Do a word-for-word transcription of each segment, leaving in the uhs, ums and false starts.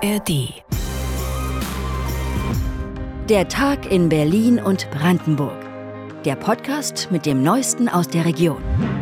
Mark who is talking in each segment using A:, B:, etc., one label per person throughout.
A: A R D.
B: Der Tag in Berlin und Brandenburg. Der Podcast mit dem Neuesten aus der Region.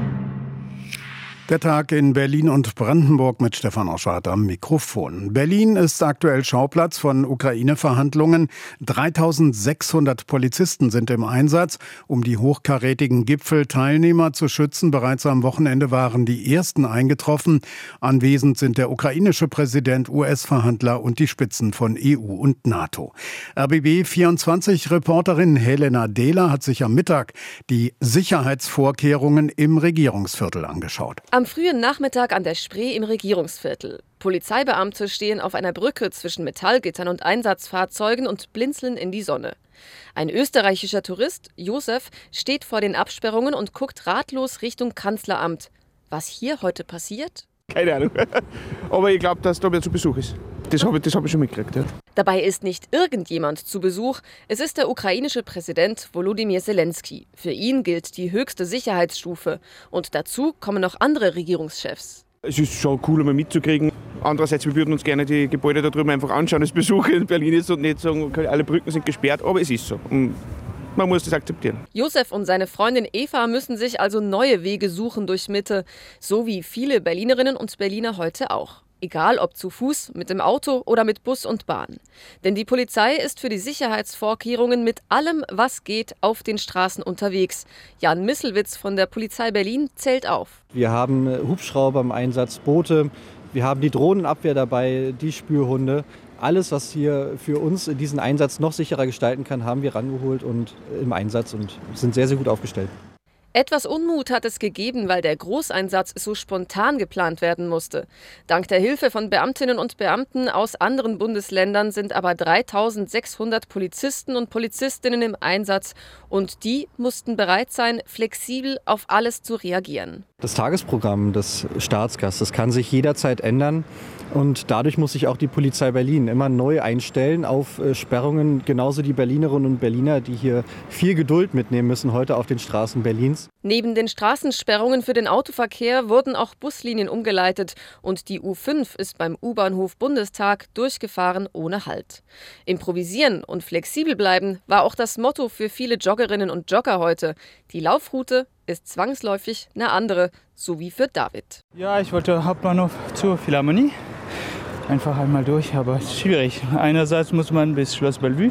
C: Der Tag in Berlin und Brandenburg mit Stefan Oschardt am Mikrofon. Berlin ist aktuell Schauplatz von Ukraine-Verhandlungen. dreitausendsechshundert Polizisten sind im Einsatz, um die hochkarätigen Gipfelteilnehmer zu schützen. Bereits am Wochenende waren die ersten eingetroffen. Anwesend sind der ukrainische Präsident, U S-Verhandler und die Spitzen von E U und NATO. R B B vierundzwanzig-Reporterin Helena Dehler hat sich am Mittag die Sicherheitsvorkehrungen im Regierungsviertel angeschaut.
D: Am frühen Nachmittag an der Spree im Regierungsviertel. Polizeibeamte stehen auf einer Brücke zwischen Metallgittern und Einsatzfahrzeugen und blinzeln in die Sonne. Ein österreichischer Tourist, Josef, steht vor den Absperrungen und guckt ratlos Richtung Kanzleramt. Was hier heute passiert?
E: Keine Ahnung. Aber ich glaube, dass da wer zu Besuch ist. Das habe ich, das hab ich schon mitgekriegt. Ja.
D: Dabei ist nicht irgendjemand zu Besuch. Es ist der ukrainische Präsident Volodymyr Zelensky. Für ihn gilt die höchste Sicherheitsstufe. Und dazu kommen noch andere Regierungschefs.
E: Es ist schon cool, mal mitzukriegen. Andererseits, wir würden uns gerne die Gebäude da drüben einfach anschauen, als Besucher in Berlin ist und nicht sagen, alle Brücken sind gesperrt. Aber es ist so. Und man muss das akzeptieren.
D: Josef und seine Freundin Eva müssen sich also neue Wege suchen durch Mitte. So wie viele Berlinerinnen und Berliner heute auch. Egal ob zu Fuß, mit dem Auto oder mit Bus und Bahn. Denn die Polizei ist für die Sicherheitsvorkehrungen mit allem, was geht, auf den Straßen unterwegs. Jan Misselwitz von der Polizei Berlin zählt auf.
F: Wir haben Hubschrauber im Einsatz, Boote, wir haben die Drohnenabwehr dabei, die Spürhunde. Alles, was hier für uns diesen Einsatz noch sicherer gestalten kann, haben wir rangeholt und im Einsatz und sind sehr, sehr gut aufgestellt.
D: Etwas Unmut hat es gegeben, weil der Großeinsatz so spontan geplant werden musste. Dank der Hilfe von Beamtinnen und Beamten aus anderen Bundesländern sind aber dreitausendsechshundert Polizisten und Polizistinnen im Einsatz und die mussten bereit sein, flexibel auf alles zu reagieren.
F: Das Tagesprogramm des Staatsgastes kann sich jederzeit ändern. Und dadurch muss sich auch die Polizei Berlin immer neu einstellen auf Sperrungen. Genauso die Berlinerinnen und Berliner, die hier viel Geduld mitnehmen müssen heute auf den Straßen Berlins.
D: Neben den Straßensperrungen für den Autoverkehr wurden auch Buslinien umgeleitet. Und die U fünf ist beim U-Bahnhof Bundestag durchgefahren ohne Halt. Improvisieren und flexibel bleiben war auch das Motto für viele Joggerinnen und Jogger heute. Die Laufroute ist zwangsläufig eine andere, so wie für David.
G: Ja, ich wollte Hauptbahnhof zur Philharmonie. Einfach einmal durch, aber es ist schwierig. Einerseits muss man bis Schloss Bellevue,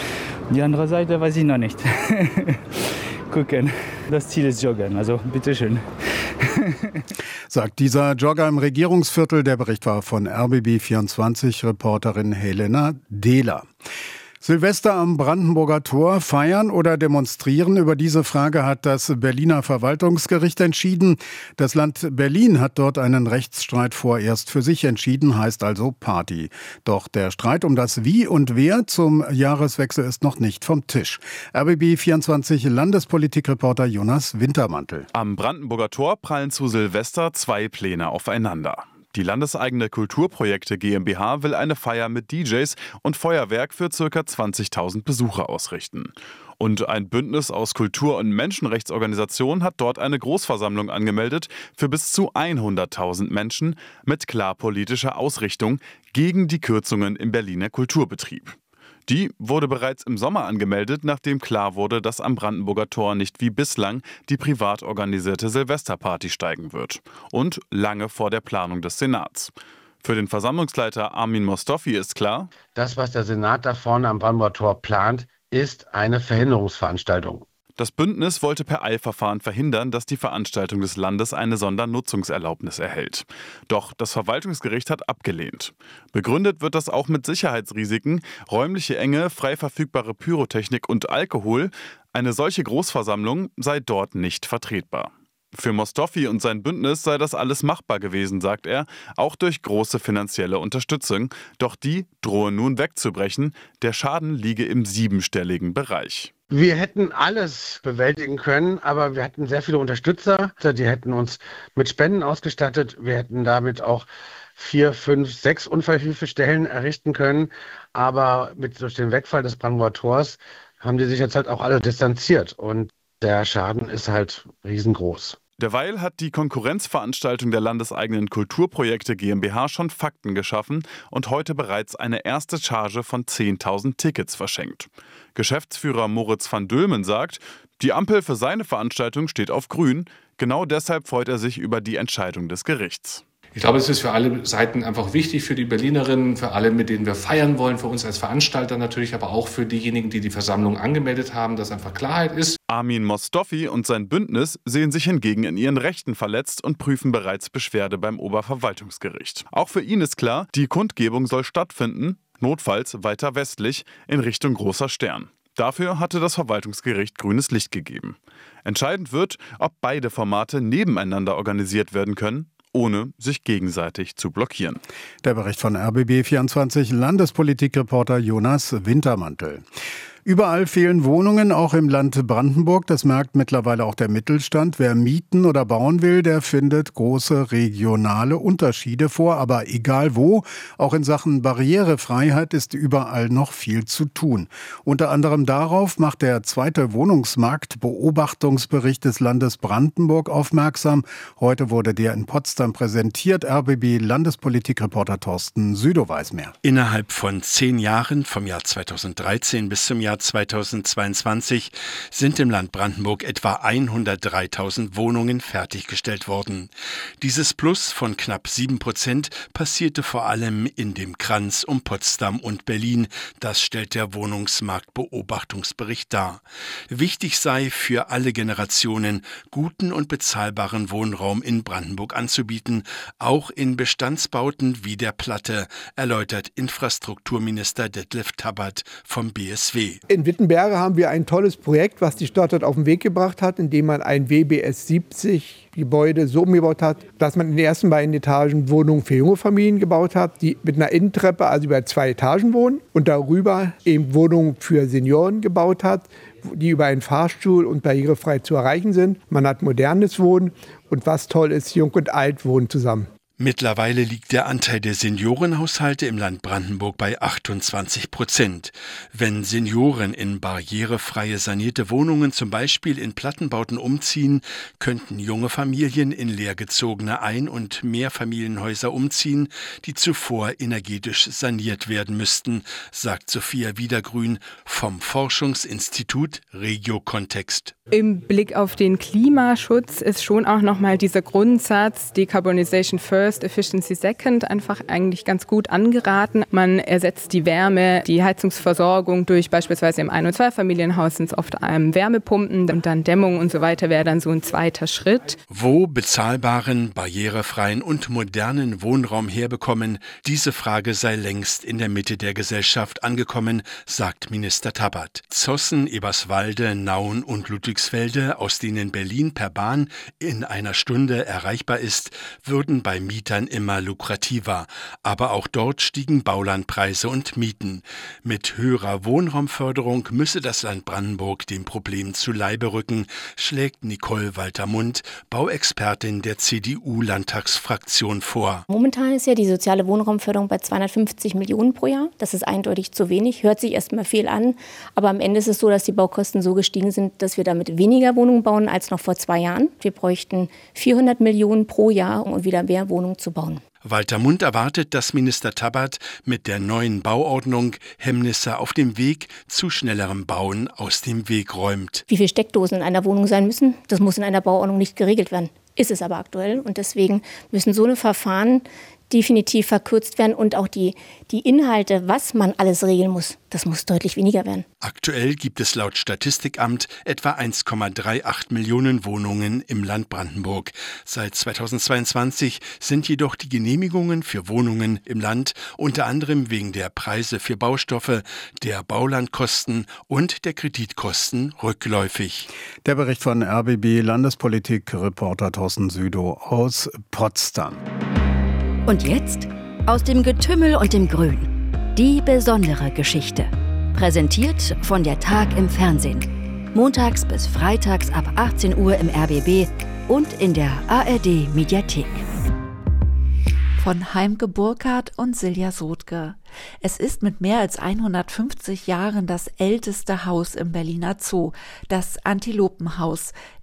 G: die andere Seite weiß ich noch nicht. Gucken. Das Ziel ist Joggen, also bitteschön.
C: Sagt dieser Jogger im Regierungsviertel. Der Bericht war von R B B vierundzwanzig-Reporterin Helena Dehler. Silvester am Brandenburger Tor feiern oder demonstrieren? Über diese Frage hat das Berliner Verwaltungsgericht entschieden. Das Land Berlin hat dort einen Rechtsstreit vorerst für sich entschieden, heißt also Party. Doch der Streit um das Wie und Wer zum Jahreswechsel ist noch nicht vom Tisch. R B B vierundzwanzig Landespolitikreporter Jonas Wintermantel.
H: Am Brandenburger Tor prallen zu Silvester zwei Pläne aufeinander. Die landeseigene Kulturprojekte GmbH will eine Feier mit D Js und Feuerwerk für ca. zwanzigtausend Besucher ausrichten. Und ein Bündnis aus Kultur- und Menschenrechtsorganisationen hat dort eine Großversammlung angemeldet für bis zu hunderttausend Menschen mit klar politischer Ausrichtung gegen die Kürzungen im Berliner Kulturbetrieb. Die wurde bereits im Sommer angemeldet, nachdem klar wurde, dass am Brandenburger Tor nicht wie bislang die privat organisierte Silvesterparty steigen wird. Und lange vor der Planung des Senats. Für den Versammlungsleiter Armin Mostofi ist klar:
I: Das, was der Senat da vorne am Brandenburger Tor plant, ist eine Verhinderungsveranstaltung.
H: Das Bündnis wollte per Eilverfahren verhindern, dass die Veranstaltung des Landes eine Sondernutzungserlaubnis erhält. Doch das Verwaltungsgericht hat abgelehnt. Begründet wird das auch mit Sicherheitsrisiken, räumliche Enge, frei verfügbare Pyrotechnik und Alkohol. Eine solche Großversammlung sei dort nicht vertretbar. Für Mostofi und sein Bündnis sei das alles machbar gewesen, sagt er, auch durch große finanzielle Unterstützung. Doch die drohe nun wegzubrechen. Der Schaden liege im siebenstelligen Bereich.
I: Wir hätten alles bewältigen können, aber wir hatten sehr viele Unterstützer. Die hätten uns mit Spenden ausgestattet. Wir hätten damit auch vier, fünf, sechs Unfallhilfestellen errichten können. Aber mit durch den Wegfall des Brandenburger Tors haben die sich jetzt halt auch alle distanziert. Und der Schaden ist halt riesengroß.
H: Derweil hat die Konkurrenzveranstaltung der landeseigenen Kulturprojekte GmbH schon Fakten geschaffen und heute bereits eine erste Charge von zehntausend Tickets verschenkt. Geschäftsführer Moritz van Dülmen sagt, die Ampel für seine Veranstaltung steht auf grün. Genau deshalb freut er sich über die Entscheidung des Gerichts.
A: Ich glaube, es ist für alle Seiten einfach wichtig, für die Berlinerinnen, für alle, mit denen wir feiern wollen, für uns als Veranstalter natürlich, aber auch für diejenigen, die die Versammlung angemeldet haben, dass einfach Klarheit ist.
H: Armin Mostofi und sein Bündnis sehen sich hingegen in ihren Rechten verletzt und prüfen bereits Beschwerde beim Oberverwaltungsgericht. Auch für ihn ist klar, die Kundgebung soll stattfinden, notfalls weiter westlich in Richtung Großer Stern. Dafür hatte das Verwaltungsgericht grünes Licht gegeben. Entscheidend wird, ob beide Formate nebeneinander organisiert werden können, ohne sich gegenseitig zu blockieren.
C: Der Bericht von R B B vierundzwanzig Landespolitikreporter Jonas Wintermantel. Überall fehlen Wohnungen, auch im Land Brandenburg. Das merkt mittlerweile auch der Mittelstand. Wer mieten oder bauen will, der findet große regionale Unterschiede vor. Aber egal wo, auch in Sachen Barrierefreiheit ist überall noch viel zu tun. Unter anderem darauf macht der zweite Wohnungsmarkt-Beobachtungsbericht des Landes Brandenburg aufmerksam. Heute wurde der in Potsdam präsentiert. R B B-Landespolitikreporter Thorsten Südow weiß mehr.
J: Innerhalb von zehn Jahren, vom Jahr zweitausenddreizehn bis zum Jahr zweitausendzweiundzwanzig, sind im Land Brandenburg etwa hundertdreitausend Wohnungen fertiggestellt worden. Dieses Plus von knapp sieben Prozent passierte vor allem in dem Kranz um Potsdam und Berlin. Das stellt der Wohnungsmarktbeobachtungsbericht dar. Wichtig sei für alle Generationen, guten und bezahlbaren Wohnraum in Brandenburg anzubieten, auch in Bestandsbauten wie der Platte, erläutert Infrastrukturminister Detlef Tabbert vom B S W.
K: In Wittenberge haben wir ein tolles Projekt, was die Stadt dort auf den Weg gebracht hat, indem man ein W B S siebzig Gebäude so umgebaut hat, dass man in den ersten beiden Etagen Wohnungen für junge Familien gebaut hat, die mit einer Innentreppe, also über zwei Etagen wohnen, und darüber eben Wohnungen für Senioren gebaut hat, die über einen Fahrstuhl und barrierefrei zu erreichen sind. Man hat modernes Wohnen und was toll ist, Jung und Alt wohnen zusammen.
J: Mittlerweile liegt der Anteil der Seniorenhaushalte im Land Brandenburg bei achtundzwanzig Prozent. Wenn Senioren in barrierefreie sanierte Wohnungen, zum Beispiel in Plattenbauten, umziehen, könnten junge Familien in leergezogene Ein- und Mehrfamilienhäuser umziehen, die zuvor energetisch saniert werden müssten, sagt Sophia Wiedergrün vom Forschungsinstitut Regio-Kontext.
L: Im Blick auf den Klimaschutz ist schon auch nochmal dieser Grundsatz Decarbonization First, Efficiency Second einfach eigentlich ganz gut angeraten. Man ersetzt die Wärme, die Heizungsversorgung durch beispielsweise im Ein- und Zweifamilienhaus sind es oft ähm, Wärmepumpen und dann Dämmung und so weiter wäre dann so ein zweiter Schritt.
J: Wo bezahlbaren, barrierefreien und modernen Wohnraum herbekommen, diese Frage sei längst in der Mitte der Gesellschaft angekommen, sagt Minister Tabbert. Zossen, Eberswalde, Nauen und Ludwigsfelde, aus denen Berlin per Bahn in einer Stunde erreichbar ist, würden bei Mietern immer lukrativer. Aber auch dort stiegen Baulandpreise und Mieten. Mit höherer Wohnraumförderung müsse das Land Brandenburg dem Problem zu Leibe rücken, schlägt Nicole Walter-Mund, Bauexpertin der C D U-Landtagsfraktion, vor.
M: Momentan ist ja die soziale Wohnraumförderung bei zweihundertfünfzig Millionen pro Jahr. Das ist eindeutig zu wenig, hört sich erstmal viel an. Aber am Ende ist es so, dass die Baukosten so gestiegen sind, dass wir damit weniger Wohnungen bauen als noch vor zwei Jahren. Wir bräuchten vierhundert Millionen pro Jahr, um wieder mehr Wohnungen zu bauen.
J: Walter Mund erwartet, dass Minister Tabbert mit der neuen Bauordnung Hemmnisse auf dem Weg zu schnellerem Bauen aus dem Weg räumt.
M: Wie viele Steckdosen in einer Wohnung sein müssen, das muss in einer Bauordnung nicht geregelt werden. Ist es aber aktuell. Und deswegen müssen so eine Verfahren definitiv verkürzt werden und auch die, die Inhalte, was man alles regeln muss, das muss deutlich weniger werden.
J: Aktuell gibt es laut Statistikamt etwa eins Komma achtunddreißig Millionen Wohnungen im Land Brandenburg. Seit zweitausendzweiundzwanzig sind jedoch die Genehmigungen für Wohnungen im Land unter anderem wegen der Preise für Baustoffe, der Baulandkosten und der Kreditkosten rückläufig.
C: Der Bericht von R B B-Landespolitik-Reporter Thorsten Südow aus Potsdam.
B: Und jetzt aus dem Getümmel und dem Grün. Die besondere Geschichte. Präsentiert von der Tag im Fernsehen. Montags bis freitags ab achtzehn Uhr im R B B und in der A R D-Mediathek.
N: Von Heimke Burkhardt und Silja Sotke. Es ist mit mehr als hundertfünfzig Jahren das älteste Haus im Berliner Zoo, das Antilopenhaus,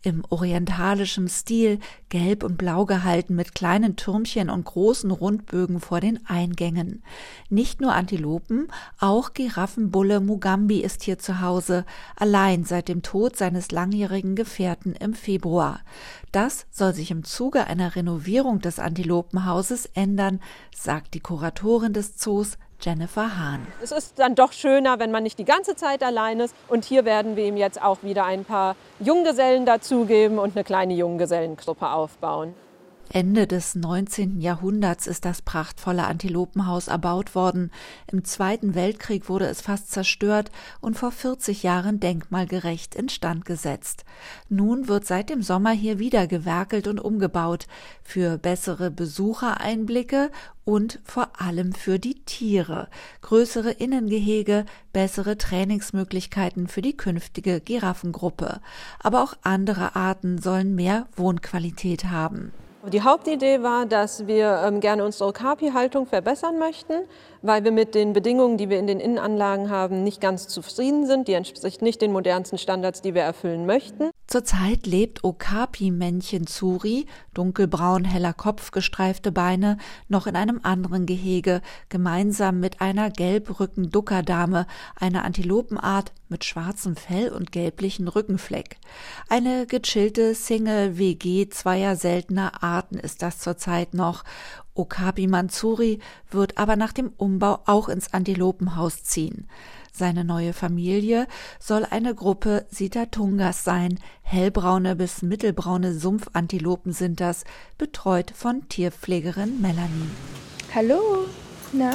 N: im orientalischen Stil, gelb und blau gehalten mit kleinen Türmchen und großen Rundbögen vor den Eingängen. Nicht nur Antilopen, auch Giraffenbulle Mugambi ist hier zu Hause, allein seit dem Tod seines langjährigen Gefährten im Februar. Das soll sich im Zuge einer Renovierung des Antilopenhauses ändern, sagt die Kuratorin des Zoos, Jennifer Hahn.
O: Es ist dann doch schöner, wenn man nicht die ganze Zeit allein ist. Und hier werden wir ihm jetzt auch wieder ein paar Junggesellen dazugeben und eine kleine Junggesellengruppe aufbauen.
N: Ende des neunzehnten Jahrhunderts ist das prachtvolle Antilopenhaus erbaut worden. Im Zweiten Weltkrieg wurde es fast zerstört und vor vierzig Jahren denkmalgerecht instand gesetzt. Nun wird seit dem Sommer hier wieder gewerkelt und umgebaut. Für bessere Besuchereinblicke und vor allem für die Tiere. Größere Innengehege, bessere Trainingsmöglichkeiten für die künftige Giraffengruppe. Aber auch andere Arten sollen mehr Wohnqualität haben.
O: Die Hauptidee war, dass wir ähm, gerne unsere Okapi-Haltung verbessern möchten, weil wir mit den Bedingungen, die wir in den Innenanlagen haben, nicht ganz zufrieden sind. Die entspricht nicht den modernsten Standards, die wir erfüllen möchten.
N: Zurzeit lebt Okapi-Männchen Zuri, dunkelbraun, heller Kopf, gestreifte Beine, noch in einem anderen Gehege, gemeinsam mit einer Gelbrücken-Duckerdame, einer Antilopenart mit schwarzem Fell und gelblichen Rückenfleck. Eine gechillte Single-W G zweier seltener Arten ist das zurzeit noch. Okapi Manzuri wird aber nach dem Umbau auch ins Antilopenhaus ziehen. Seine neue Familie soll eine Gruppe Sitatungas sein. Hellbraune bis mittelbraune Sumpfantilopen sind das, betreut von Tierpflegerin Melanie.
P: Hallo, na,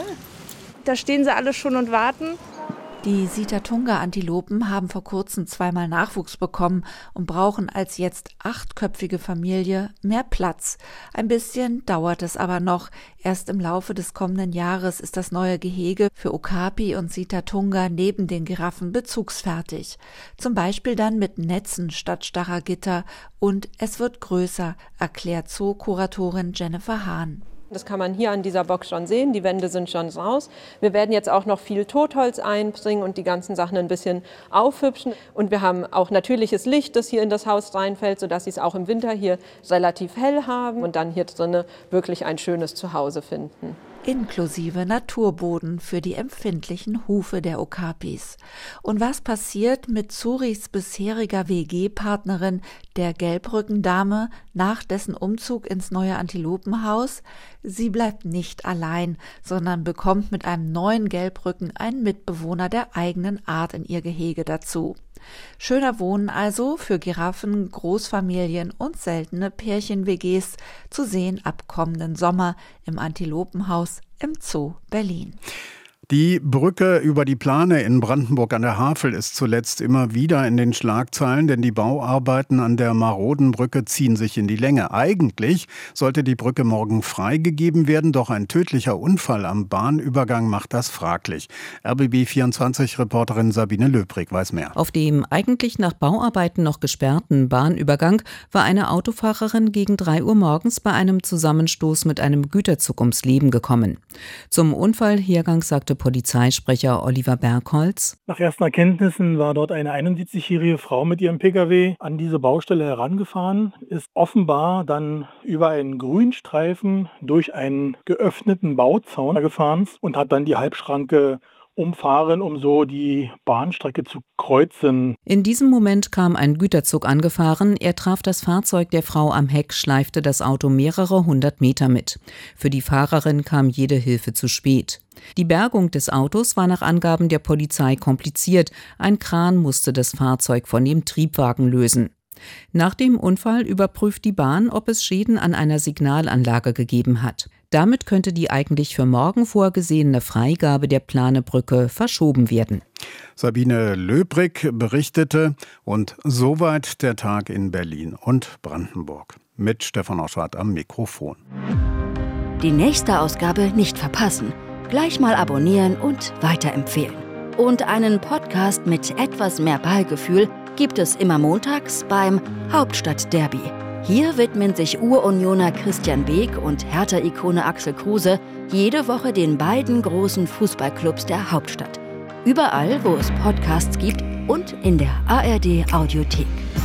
P: da stehen sie alle schon und warten.
N: Die Sitatunga-Antilopen haben vor kurzem zweimal Nachwuchs bekommen und brauchen als jetzt achtköpfige Familie mehr Platz. Ein bisschen dauert es aber noch. Erst im Laufe des kommenden Jahres ist das neue Gehege für Okapi und Sitatunga neben den Giraffen bezugsfertig. Zum Beispiel dann mit Netzen statt starrer Gitter. Und es wird größer, erklärt Zoo-Kuratorin Jennifer Hahn.
O: Das kann man hier an dieser Box schon sehen, die Wände sind schon raus. Wir werden jetzt auch noch viel Totholz einbringen und die ganzen Sachen ein bisschen aufhübschen. Und wir haben auch natürliches Licht, das hier in das Haus reinfällt, sodass sie es auch im Winter hier relativ hell haben und dann hier drinnen wirklich ein schönes Zuhause finden.
N: Inklusive Naturboden für die empfindlichen Hufe der Okapis. Und was passiert mit Zuris bisheriger W G-Partnerin, der Gelbrückendame, nach dessen Umzug ins neue Antilopenhaus? Sie bleibt nicht allein, sondern bekommt mit einem neuen Gelbrücken einen Mitbewohner der eigenen Art in ihr Gehege dazu. Schöner Wohnen also für Giraffen, Großfamilien und seltene Pärchen-W Gs, zu sehen ab kommenden Sommer im Antilopenhaus im Zoo Berlin.
C: Die Brücke über die Plane in Brandenburg an der Havel ist zuletzt immer wieder in den Schlagzeilen, denn die Bauarbeiten an der maroden Brücke ziehen sich in die Länge. Eigentlich sollte die Brücke morgen freigegeben werden, doch ein tödlicher Unfall am Bahnübergang macht das fraglich. R B B vierundzwanzig-Reporterin Sabine Löbrig weiß mehr.
Q: Auf dem eigentlich nach Bauarbeiten noch gesperrten Bahnübergang war eine Autofahrerin gegen drei Uhr morgens bei einem Zusammenstoß mit einem Güterzug ums Leben gekommen. Zum Unfallhergang sagte Polizeisprecher Oliver Bergholz:
R: Nach ersten Erkenntnissen war dort eine einundsiebzigjährige Frau mit ihrem Pkw an diese Baustelle herangefahren, ist offenbar dann über einen Grünstreifen durch einen geöffneten Bauzaun gefahren und hat dann die Halbschranke umfahren, um so die Bahnstrecke zu kreuzen.
Q: In diesem Moment kam ein Güterzug angefahren. Er traf das Fahrzeug der Frau am Heck, schleifte das Auto mehrere hundert Meter mit. Für die Fahrerin kam jede Hilfe zu spät. Die Bergung des Autos war nach Angaben der Polizei kompliziert. Ein Kran musste das Fahrzeug von dem Triebwagen lösen. Nach dem Unfall überprüft die Bahn, ob es Schäden an einer Signalanlage gegeben hat. Damit könnte die eigentlich für morgen vorgesehene Freigabe der Planebrücke verschoben werden.
C: Sabine Löbrig berichtete, und soweit der Tag in Berlin und Brandenburg. Mit Stefan Oschwart am Mikrofon.
B: Die nächste Ausgabe nicht verpassen. Gleich mal abonnieren und weiterempfehlen. Und einen Podcast mit etwas mehr Ballgefühl gibt es immer montags beim Hauptstadtderby. Hier widmen sich Urunioner Christian Beek und Hertha-Ikone Axel Kruse jede Woche den beiden großen Fußballclubs der Hauptstadt. Überall, wo es Podcasts gibt und in der A R D Audiothek.